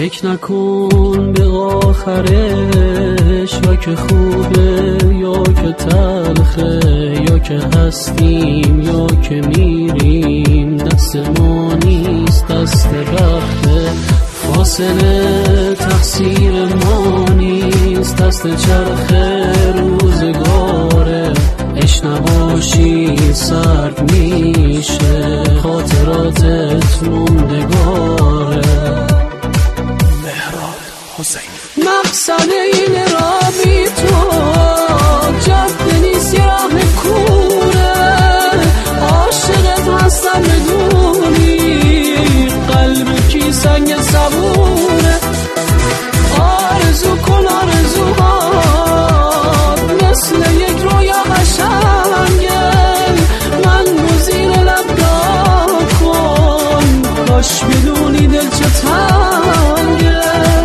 فکر نکن به آخرش، یا که خوبه یا که تلخه، یا که هستیم یا که میریم، دست ما نیست دست بخته. فاصله تقصیر ما نیست، دست چرخ روزگاره. عشق نباشی سرد میشه، خاطراتت موندگاره. مهراد حسینی. مقصد این راه بی تو جاده نیست، یه راه کوره. عاشقت هستم بدونی، قلب کی سنگ صبوره. آرزو کن آرزوهات مثل یک رویا قشنگه، من رو زیر لب دار کن، کاش بدونی دل چه تنگه.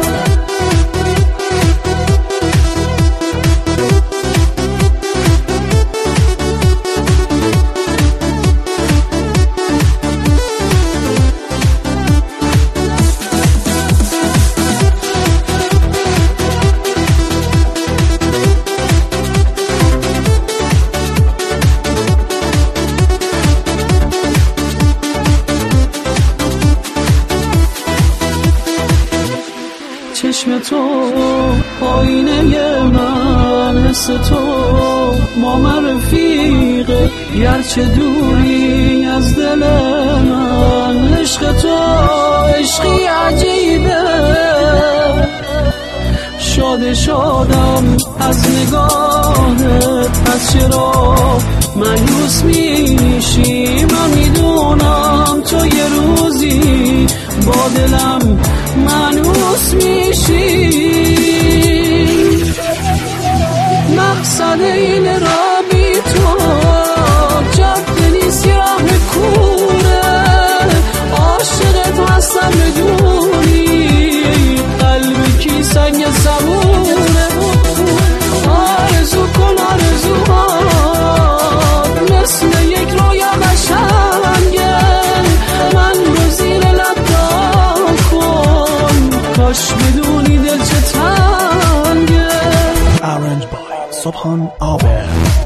چشم تو آینه من، حس تو ما من رفیقه، گرچه دوری از دل من. عشق تو عشقی عجیبه، شاد شادم از نگاهت. پس چرا مایوس میشی؟ من میدونم تو یه روزی با دلم مانوس میشی. مقصد این راه بی تو جاده نیست، یه راه کوره. عاشقت هستم بدونی، قلب کی سنگ صبوره. آرزو کن آرزوهات مثل یک رویا قشنگه، من رو زیر لب دار کن، کاش بدونی دل چه تنگه. Arranged by Subhan Awer.